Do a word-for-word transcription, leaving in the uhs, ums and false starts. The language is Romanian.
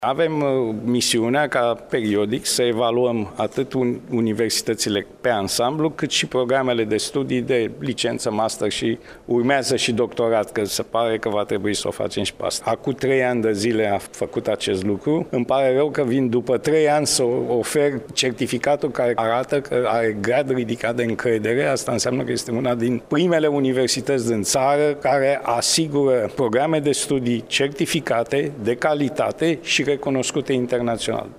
Avem misiunea ca periodic să evaluăm atât universitățile pe ansamblu, cât și programele de studii de licență, master și urmează și doctorat, că se pare că va trebui să o facem și pe asta. Acum trei ani de zile a făcut acest lucru. Îmi pare rău că vin după trei ani să ofer certificatul care arată că are grad ridicat de încredere. Asta înseamnă că este una din primele universități din țară care asigură programe de studii certificate, de calitate și recunoscute internațional.